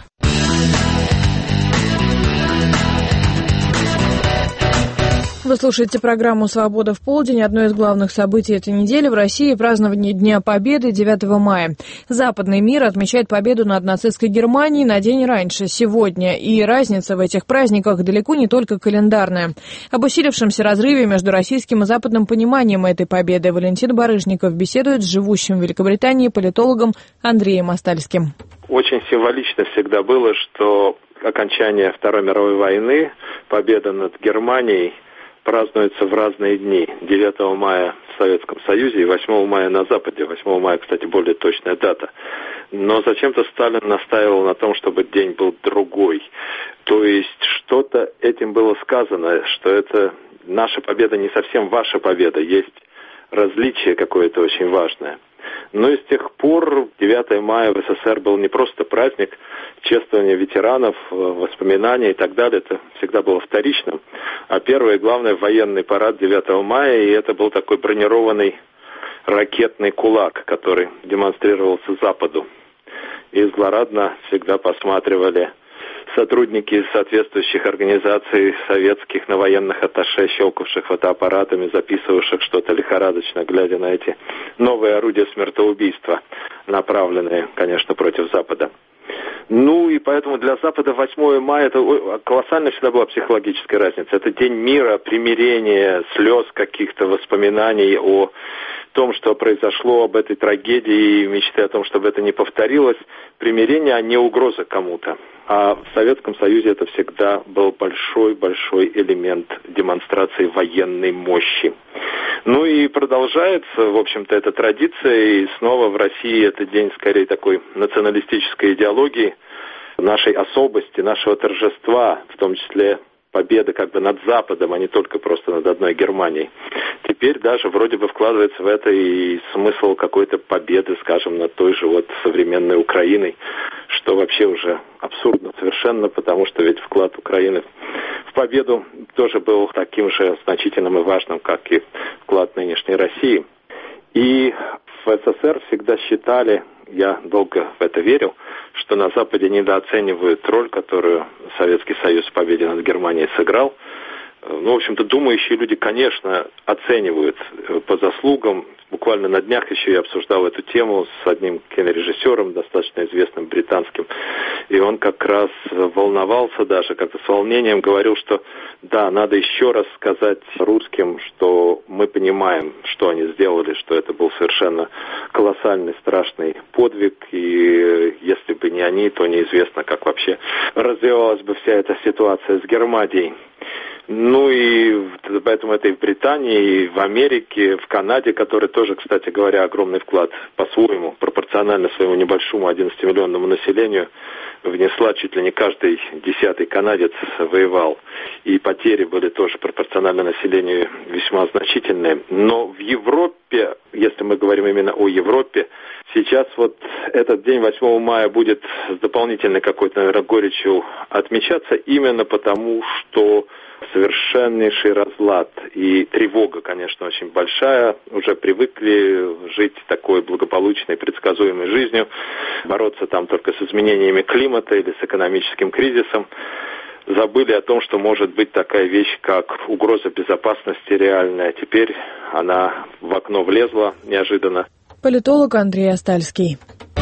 Вы слушаете программу «Свобода в полдень». Одно из главных событий этой недели в России – празднование Дня Победы 9 мая. Западный мир отмечает победу над нацистской Германией на день раньше, сегодня. И разница в этих праздниках далеко не только календарная. Об усилившемся разрыве между российским и западным пониманием этой победы Валентин Барышников беседует с живущим в Великобритании политологом Андреем Остальским. Очень символично всегда было, что окончание Второй мировой войны, победа над Германией, празднуется в разные дни. 9 мая в Советском Союзе и 8 мая на Западе. 8 мая, кстати, более точная дата. Но зачем-то Сталин настаивал на том, чтобы день был другой. То есть что-то этим было сказано, что это наша победа не совсем ваша победа. Есть различие какое-то очень важное. Но и с тех пор 9 мая в СССР был не просто праздник, чествование ветеранов, воспоминания и так далее. Это всегда было вторичным. А первое и главное военный парад 9 мая, и это был такой бронированный ракетный кулак, который демонстрировался Западу. И злорадно всегда посматривали сотрудники соответствующих организаций советских на военных атташе, щелкавших фотоаппаратами, записывавших что-то лихорадочно, глядя на эти новые орудия смертоубийства, направленные, конечно, против Запада. Ну и поэтому для Запада 8 мая это колоссально всегда была психологическая разница. Это день мира, примирения, слез каких-то, воспоминаний о том, что произошло, об этой трагедии, и мечты о том, чтобы это не повторилось. Примирение, а не угроза кому-то. А в Советском Союзе это всегда был большой-большой элемент демонстрации военной мощи. Ну и продолжается, в общем-то, эта традиция, и снова в России это день скорее такой националистической идеологии, нашей особости, нашего торжества, в том числе победа как бы над Западом, а не только просто над одной Германией. Теперь даже вроде бы вкладывается в это и смысл какой-то победы, скажем, над той же вот современной Украиной, что вообще уже абсурдно совершенно, потому что ведь вклад Украины в победу тоже был таким же значительным и важным, как и вклад нынешней России. И в СССР всегда считали, я долго в это верил, что на Западе недооценивают роль, которую Советский Союз в победе над Германией сыграл. Ну, в общем-то, думающие люди, конечно, оценивают по заслугам. Буквально на днях еще я обсуждал эту тему с одним кинорежиссером, достаточно известным британским. И он как раз волновался даже, как-то с волнением говорил, что да, надо еще раз сказать русским, что мы понимаем, что они сделали, что это был совершенно колоссальный, страшный подвиг. И если бы не они, то неизвестно, как вообще развивалась бы вся эта ситуация с Германией. Ну и поэтому это и в Британии, и в Америке, в Канаде, который тоже, кстати говоря, огромный вклад по-своему, пропорционально своему небольшому 11-миллионному населению, внесла чуть ли не каждый 10-й канадец воевал. И потери были тоже пропорционально населению весьма значительные. Но в Европе, если мы говорим именно о Европе, сейчас вот этот день 8 мая будет с дополнительной какой-то, наверное, горечью отмечаться именно потому, что совершеннейший разлад и тревога, конечно, очень большая. Уже привыкли жить такой благополучной, предсказуемой жизнью, бороться там только с изменениями климата или с экономическим кризисом. Забыли о том, что может быть такая вещь, как угроза безопасности реальная. Теперь она в окно влезла неожиданно. Политолог Андрей Остальский.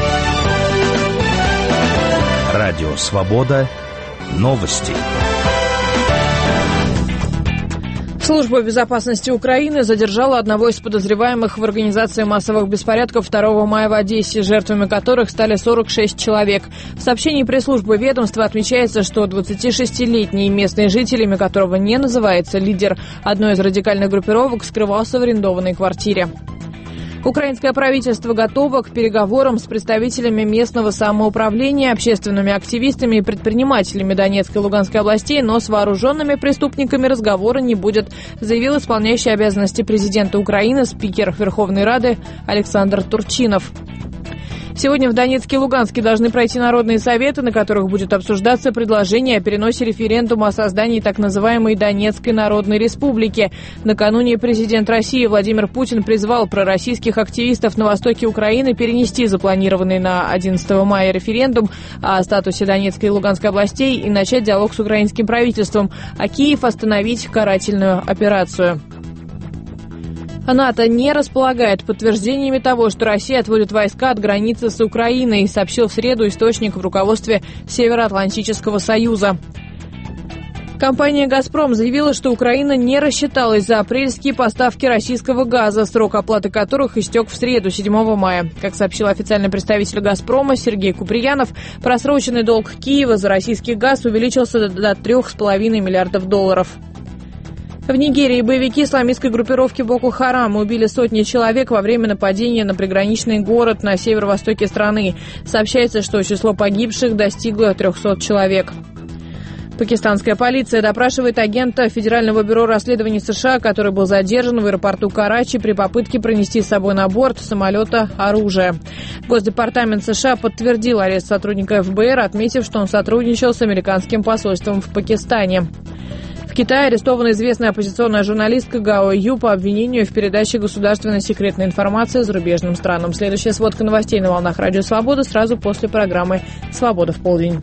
Радио «Свобода». Новости. Служба безопасности Украины задержала одного из подозреваемых в организации массовых беспорядков 2 мая в Одессе, жертвами которых стали 46 человек. В сообщении пресс-службы ведомства отмечается, что 26-летний местный житель, имя которого не называется, лидер одной из радикальных группировок, скрывался в арендованной квартире. Украинское правительство готово к переговорам с представителями местного самоуправления, общественными активистами и предпринимателями Донецкой и Луганской областей, но с вооруженными преступниками разговора не будет, заявил исполняющий обязанности президента Украины, спикер Верховной Рады Александр Турчинов. Сегодня в Донецке и Луганске должны пройти народные советы, на которых будет обсуждаться предложение о переносе референдума о создании так называемой Донецкой Народной Республики. Накануне президент России Владимир Путин призвал пророссийских активистов на востоке Украины перенести запланированный на 11 мая референдум о статусе Донецкой и Луганской областей и начать диалог с украинским правительством, а Киев остановить карательную операцию. НАТО не располагает подтверждениями того, что Россия отводит войска от границы с Украиной, сообщил в среду источник в руководстве Североатлантического союза. Компания «Газпром» заявила, что Украина не рассчиталась за апрельские поставки российского газа, срок оплаты которых истек в среду, 7 мая. Как сообщил официальный представитель «Газпрома» Сергей Куприянов, просроченный долг Киева за российский газ увеличился до $3,5 миллиардов. В Нигерии боевики исламистской группировки Боко Харам убили сотни человек во время нападения на приграничный город на северо-востоке страны. Сообщается, что число погибших достигло 300 человек. Пакистанская полиция допрашивает агента Федерального бюро расследований США, который был задержан в аэропорту Карачи при попытке пронести с собой на борт самолета оружие. Госдепартамент США подтвердил арест сотрудника ФБР, отметив, что он сотрудничал с американским посольством в Пакистане. В Китае арестована известная оппозиционная журналистка Гао Ю по обвинению в передаче государственной секретной информации зарубежным странам. Следующая сводка новостей на волнах Радио Свобода сразу после программы «Свобода в полдень».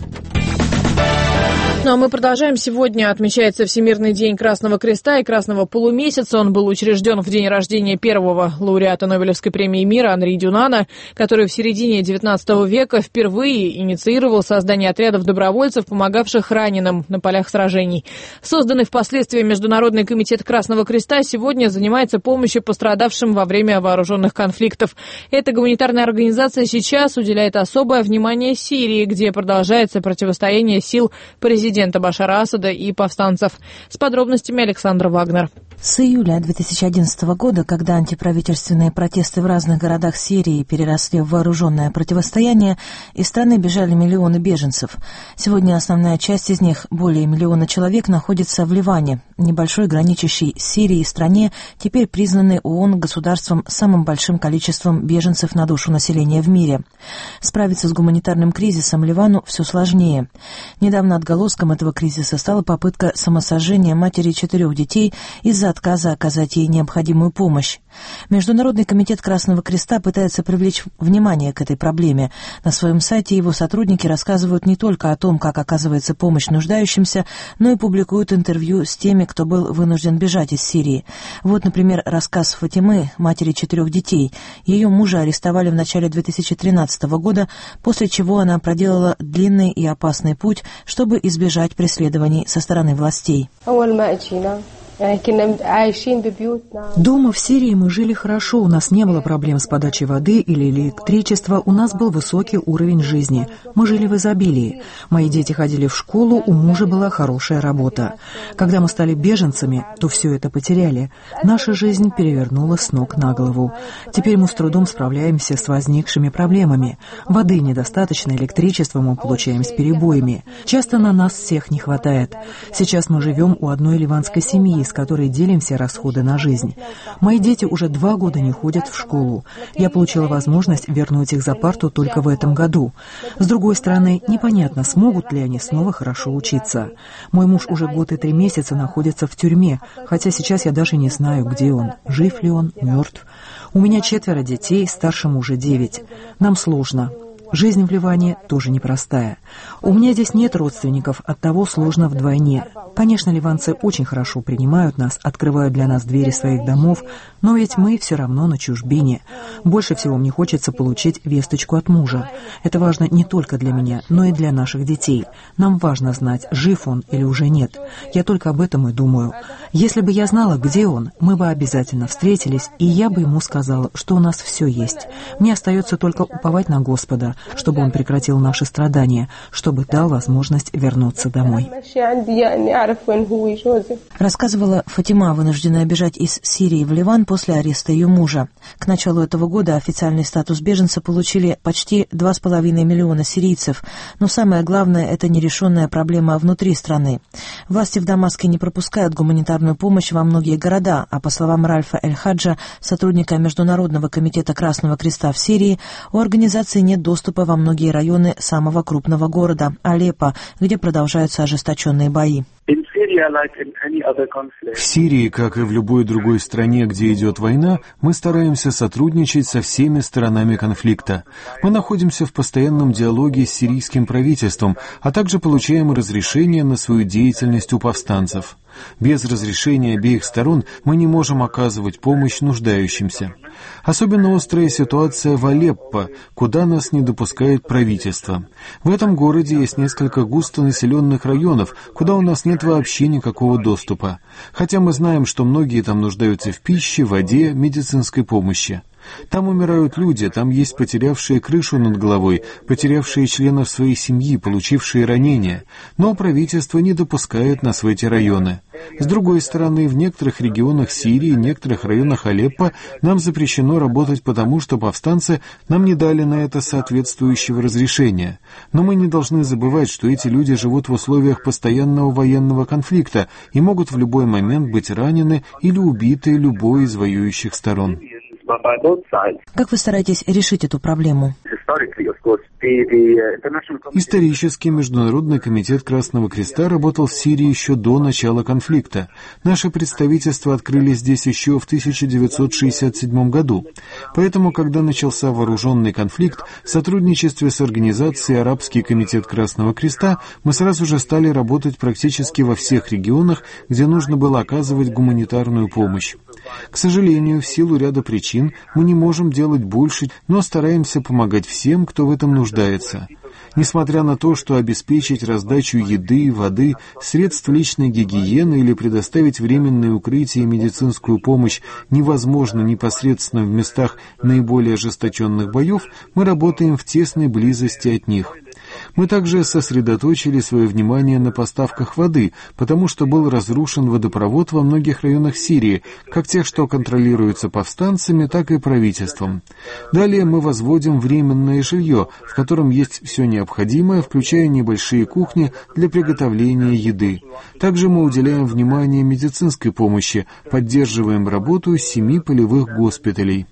Ну а мы продолжаем. Сегодня отмечается Всемирный день Красного Креста и Красного Полумесяца. Он был учрежден в день рождения первого лауреата Нобелевской премии мира Анри Дюнана, который в середине XIX века впервые инициировал создание отрядов добровольцев, помогавших раненым на полях сражений. Созданный впоследствии Международный комитет Красного Креста сегодня занимается помощью пострадавшим во время вооруженных конфликтов. Эта гуманитарная организация сейчас уделяет особое внимание Сирии, где продолжается противостояние сил президента Башара Асада и повстанцев. С подробностями Александр Вагнер. С июля 2011 года, когда антиправительственные протесты в разных городах Сирии переросли в вооруженное противостояние, из страны бежали миллионы беженцев. Сегодня основная часть из них, более миллиона человек, находится в Ливане, небольшой граничащей с Сирией стране, теперь признанной ООН государством с самым большим количеством беженцев на душу населения в мире. Справиться с гуманитарным кризисом Ливану все сложнее. Недавно отголоском этого кризиса стала попытка самосожжения матери 4 детей из-за отказа оказать ей необходимую помощь. Международный комитет Красного Креста пытается привлечь внимание к этой проблеме. На своем сайте его сотрудники рассказывают не только о том, как оказывается помощь нуждающимся, но и публикуют интервью с теми, кто был вынужден бежать из Сирии. Вот, например, рассказ Фатимы, матери 4 детей. Ее мужа арестовали в начале 2013 года, после чего она проделала длинный и опасный путь, чтобы избежать преследований со стороны властей. Дома в Сирии мы жили хорошо, у нас не было проблем с подачей воды или электричества, у нас был высокий уровень жизни. Мы жили в изобилии. Мои дети ходили в школу, у мужа была хорошая работа. Когда мы стали беженцами, то все это потеряли. Наша жизнь перевернула с ног на голову. Теперь мы с трудом справляемся с возникшими проблемами. Воды недостаточно, электричества мы получаем с перебоями. Часто на нас всех не хватает. Сейчас мы живем у одной ливанской семьи, с которой делим все расходы на жизнь. Мои дети уже 2 года не ходят в школу. Я получила возможность вернуть их за парту только в этом году. С другой стороны, непонятно, смогут ли они снова хорошо учиться. Мой муж уже 1 год и 3 месяца находится в тюрьме, хотя сейчас я даже не знаю, где он, жив ли он, мертв. У меня 4 детей, старшему уже 9. Нам сложно. Жизнь в Ливане тоже непростая. У меня здесь нет родственников, оттого сложно вдвойне. Конечно, ливанцы очень хорошо принимают нас, открывают для нас двери своих домов, но ведь мы все равно на чужбине. Больше всего мне хочется получить весточку от мужа. Это важно не только для меня, но и для наших детей. Нам важно знать, жив он или уже нет. Я только об этом и думаю. Если бы я знала, где он, мы бы обязательно встретились, и я бы ему сказала, что у нас все есть. Мне остается только уповать на Господа, чтобы он прекратил наши страдания, чтобы дал возможность вернуться домой. Рассказывала Фатима, вынужденная бежать из Сирии в Ливан после ареста ее мужа. К началу этого года официальный статус беженца получили почти 2,5 миллиона сирийцев. Но самое главное – это нерешенная проблема внутри страны. Власти в Дамаске не пропускают гуманитарную помощь во многие города, а по словам Ральфа Эль-Хаджа, сотрудника Международного комитета Красного Креста в Сирии, у организации нет доступа во многие районы самого крупного города – Алеппо, где продолжаются ожесточенные бои. В Сирии, как и в любой другой стране, где идет война, мы стараемся сотрудничать со всеми сторонами конфликта. Мы находимся в постоянном диалоге с сирийским правительством, а также получаем разрешение на свою деятельность у повстанцев. Без разрешения обеих сторон мы не можем оказывать помощь нуждающимся. Особенно острая ситуация в Алеппо, куда нас не допускает правительство. В этом городе есть несколько густонаселенных районов, куда у нас нет вообще никакого доступа. Хотя мы знаем, что многие там нуждаются в пище, воде, медицинской помощи. Там умирают люди, там есть потерявшие крышу над головой, потерявшие членов своей семьи, получившие ранения. Но правительство не допускает нас в эти районы. С другой стороны, в некоторых регионах Сирии, некоторых районах Алеппо нам запрещено работать потому, что повстанцы нам не дали на это соответствующего разрешения. Но мы не должны забывать, что эти люди живут в условиях постоянного военного конфликта и могут в любой момент быть ранены или убиты любой из воюющих сторон. Как вы стараетесь решить эту проблему? Исторически Международный комитет Красного Креста работал в Сирии еще до начала конфликта. Наши представительства открылись здесь еще в 1967 году. Поэтому, когда начался вооруженный конфликт, в сотрудничестве с организацией Арабский комитет Красного Креста мы сразу же стали работать практически во всех регионах, где нужно было оказывать гуманитарную помощь. К сожалению, в силу ряда причин мы не можем делать больше, но стараемся помогать всем, кто в этом нуждается. Несмотря на то, что обеспечить раздачу еды, воды, средств личной гигиены или предоставить временное укрытие и медицинскую помощь невозможно непосредственно в местах наиболее ожесточенных боев, мы работаем в тесной близости от них. Мы также сосредоточили свое внимание на поставках воды, потому что был разрушен водопровод во многих районах Сирии, как тех, что контролируются повстанцами, так и правительством. Далее мы возводим временное жилье, в котором есть все необходимое, включая небольшие кухни для приготовления еды. Также мы уделяем внимание медицинской помощи, поддерживаем работу 7 полевых госпиталей.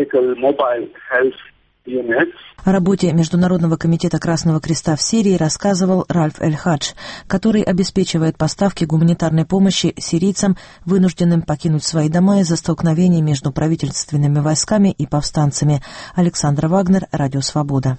О работе Международного комитета Красного Креста в Сирии рассказывал Ральф Эль-Хадж, который обеспечивает поставки гуманитарной помощи сирийцам, вынужденным покинуть свои дома из-за столкновений между правительственными войсками и повстанцами. Александра Вагнер, Радио Свобода.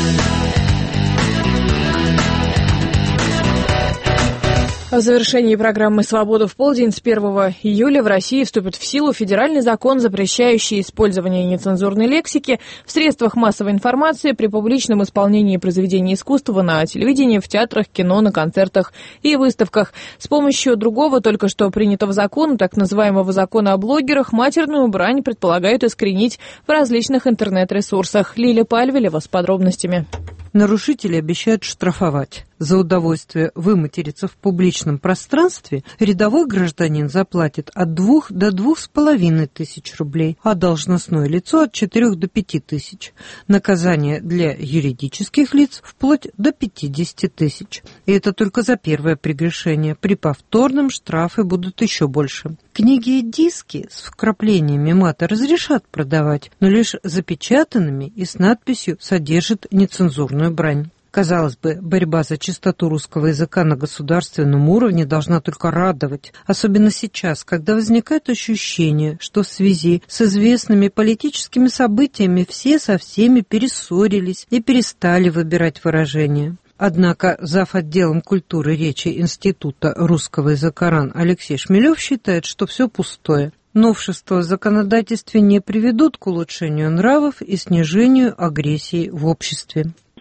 В завершении программы «Свобода в полдень» с 1 июля в России вступит в силу федеральный закон, запрещающий использование нецензурной лексики в средствах массовой информации при публичном исполнении произведений искусства на телевидении, в театрах, кино, на концертах и выставках. С помощью другого, только что принятого закона, так называемого закона о блогерах, матерную брань предполагают искоренить в различных интернет-ресурсах. Лилия Пальвелева с подробностями. Нарушители обещают штрафовать. За удовольствие выматериться в публичном пространстве рядовой гражданин заплатит от 2 до 2,5 тысяч рублей, а должностное лицо от 4 до 5 тысяч. Наказание для юридических лиц вплоть до 50 тысяч. И это только за первое прегрешение. При повторном штрафы будут еще больше. Книги и диски с вкраплениями мата разрешат продавать, но лишь запечатанными и с надписью «Содержит нецензурную брань». Казалось бы, борьба за чистоту русского языка на государственном уровне должна только радовать, особенно сейчас, когда возникает ощущение, что в связи с известными политическими событиями все со всеми перессорились и перестали выбирать выражения. Однако зав. Отделом культуры речи Института русского языка РАН Алексей Шмелев считает, что все пустое. Новшества в законодательстве не приведут к улучшению нравов и снижению агрессии в обществе.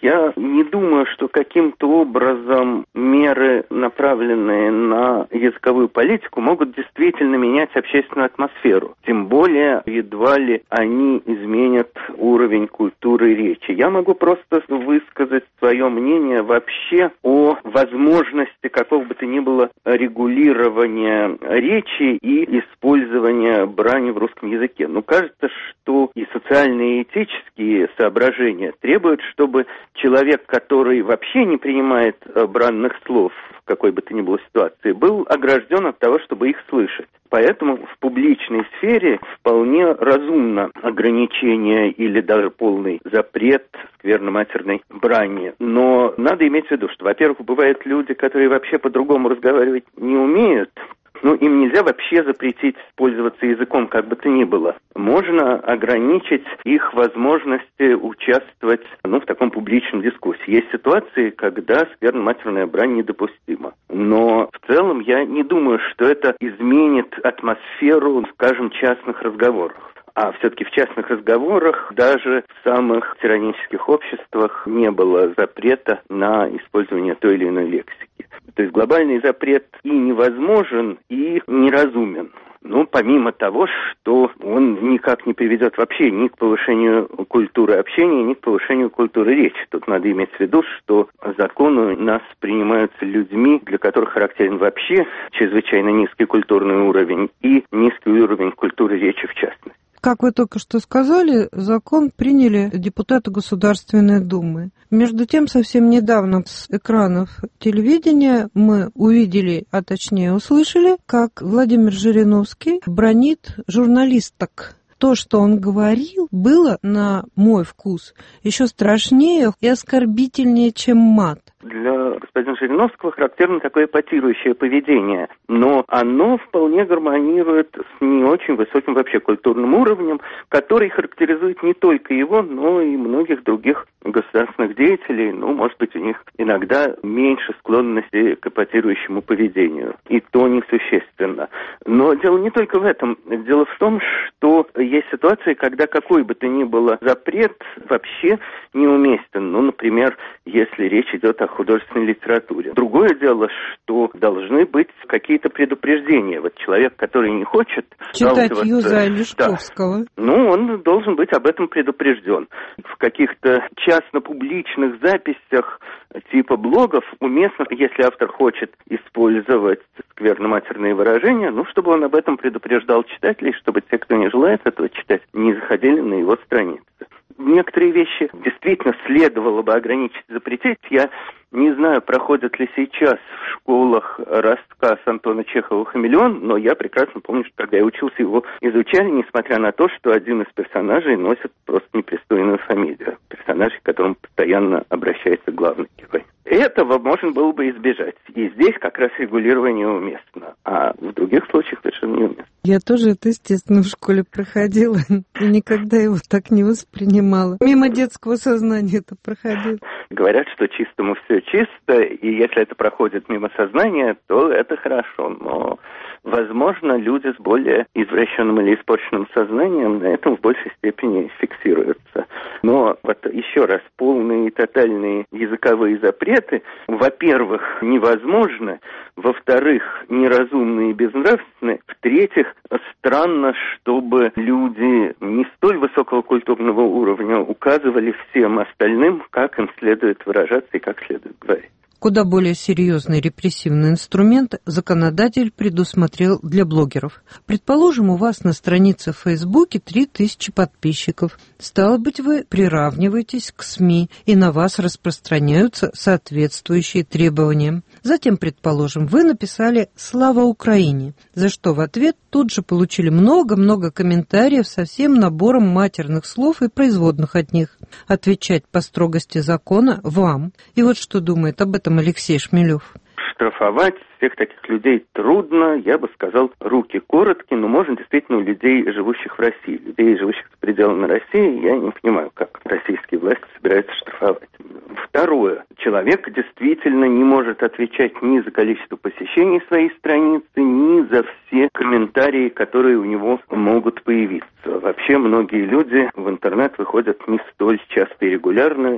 Я не думаю, что каким-то образом меры, направленные на языковую политику, могут действительно менять общественную атмосферу. Тем более, едва ли они изменят уровень культуры речи. Я могу просто высказать свое мнение вообще о возможности какого бы то ни было регулирования речи и использования брани в русском языке. Кажется, что и социальные, и этические соображения требуют, чтобы человек, который вообще не принимает бранных слов в какой бы то ни было ситуации, был огражден от того, чтобы их слышать. Поэтому в публичной сфере вполне разумно ограничение или даже полный запрет скверно-матерной брани. Но надо иметь в виду, что, во-первых, бывают люди, которые вообще по-другому разговаривать не умеют. Им нельзя вообще запретить пользоваться языком, как бы то ни было. Можно ограничить их возможности участвовать в таком публичном дискуссии. Есть ситуации, когда скверно-матерная брань недопустима. Но в целом я не думаю, что это изменит атмосферу, скажем, частных разговоров. А все-таки в частных разговорах, даже в самых тиранических обществах, не было запрета на использование той или иной лексики. То есть глобальный запрет и невозможен, и неразумен. Помимо того, что он никак не приведет вообще ни к повышению культуры общения, ни к повышению культуры речи. Тут надо иметь в виду, что законы у нас принимаются людьми, для которых характерен вообще чрезвычайно низкий культурный уровень и низкий уровень культуры речи в частности. Как вы только что сказали, закон приняли депутаты Государственной Думы. Между тем, совсем недавно с экранов телевидения мы увидели, а точнее услышали, как Владимир Жириновский бранит журналисток. То, что он говорил, было, на мой вкус, еще страшнее и оскорбительнее, чем мат. Для господина Жириновского характерно такое эпатирующее поведение, но оно вполне гармонирует с не очень высоким вообще культурным уровнем, который характеризует не только его, но и многих других государственных деятелей. Может быть, у них иногда меньше склонности к эпатирующему поведению, и то несущественно. Но дело не только в этом. Дело в том, что есть ситуации, когда какой бы то ни было запрет вообще неуместен. Например, если речь идет о художественной литературе. Другое дело, что должны быть какие-то предупреждения. Человек, который не хочет читать Юза Лешковского, он должен быть об этом предупрежден. В каких-то частно-публичных записях типа блогов уместно, если автор хочет использовать скверно-матерные выражения, чтобы он об этом предупреждал читателей, чтобы те, кто не желает этого читать, не заходили на его страницы. Некоторые вещи действительно следовало бы ограничить, запретить. Я не знаю, проходит ли сейчас в школах рассказ Антона Чехова «Хамелеон», но я прекрасно помню, что когда я учился, его изучали, несмотря на то, что один из персонажей носит просто непристойную фамилию. Персонаж, к которому постоянно обращается главный герой. Этого можно было бы избежать. И здесь как раз регулирование уместно, а в других случаях совершенно неуместно. Я тоже это, естественно, в школе проходила и никогда его так не воспринимала. Мимо детского сознания это проходило. Говорят, что чистому все чисто, и если это проходит мимо сознания, то это хорошо. Но, возможно, люди с более извращенным или испорченным сознанием на этом в большей степени фиксируются. Но еще раз, полные и тотальные языковые запреты, во-первых, невозможны, во-вторых, неразумны и безнравственны, в-третьих, странно, чтобы люди не столь высокого культурного уровня указывали всем остальным, как им следует выражаться и как следует говорить. Куда более серьезный репрессивный инструмент законодатель предусмотрел для блогеров. Предположим, у вас на странице в Фейсбуке 3000 подписчиков. Стало быть, вы приравниваетесь к СМИ, и на вас распространяются соответствующие требования. Затем, предположим, вы написали «Слава Украине», за что в ответ тут же получили много-много комментариев со всем набором матерных слов и производных от них. Отвечать по строгости закона вам. И вот что думает об этом Алексей Шмелев. Штрафовать всех таких людей трудно, я бы сказал, руки короткие, но можно действительно у людей, живущих в России. Людей, живущих за пределами России, я не понимаю, как российские власти собираются штрафовать. Второе. Человек действительно не может отвечать ни за количество посещений своей страницы, ни за все комментарии, которые у него могут появиться. Вообще многие люди в интернет выходят не столь часто и регулярно.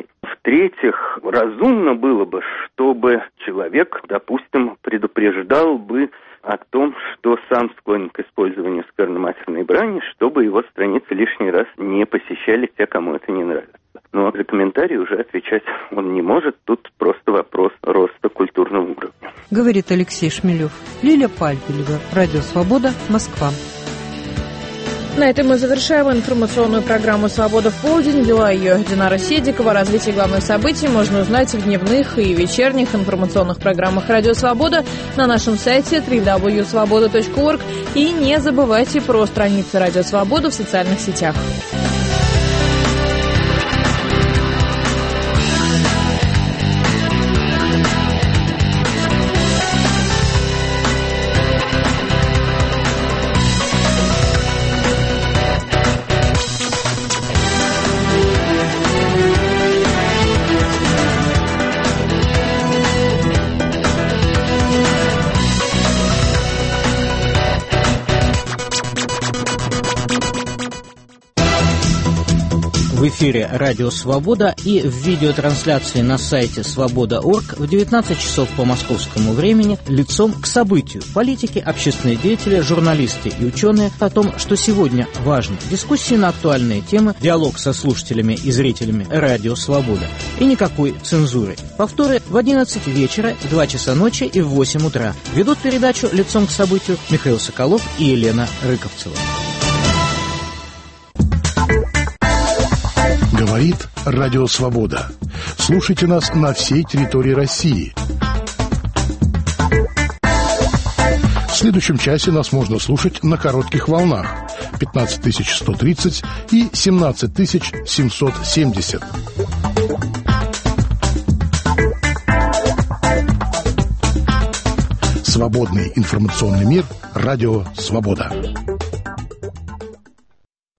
В-третьих, разумно было бы, чтобы человек, допустим, предупреждал бы о том, что сам склонен к использованию скверно-матерной брани, чтобы его страницы лишний раз не посещали те, кому это не нравится. Но за комментарии уже отвечать он не может. Тут просто вопрос роста культурного уровня. Говорит Алексей Шмелев. Лиля Пальпелева. Радио «Свобода», Москва. На этом мы завершаем информационную программу «Свобода в полдень». Вела ее Динара Седикова. Развитие главных событий можно узнать в дневных и вечерних информационных программах «Радио Свобода» на нашем сайте www.svoboda.org. И не забывайте про страницы «Радио Свобода» в социальных сетях. В эфире «Радио Свобода» и в видеотрансляции на сайте «Свобода.орг» в 19 часов по московскому времени «Лицом к событию». Политики, общественные деятели, журналисты и ученые о том, что сегодня важно. Дискуссии на актуальные темы, диалог со слушателями и зрителями «Радио Свобода». И никакой цензуры. Повторы в 11 вечера, в 2 часа ночи и в 8 утра. Ведут передачу «Лицом к событию» Михаил Соколов и Елена Рыковцева. Говорит Радио Свобода. Слушайте нас на всей территории России. В следующем часе нас можно слушать на коротких волнах 15130 и 17770. Свободный информационный мир. Радио Свобода.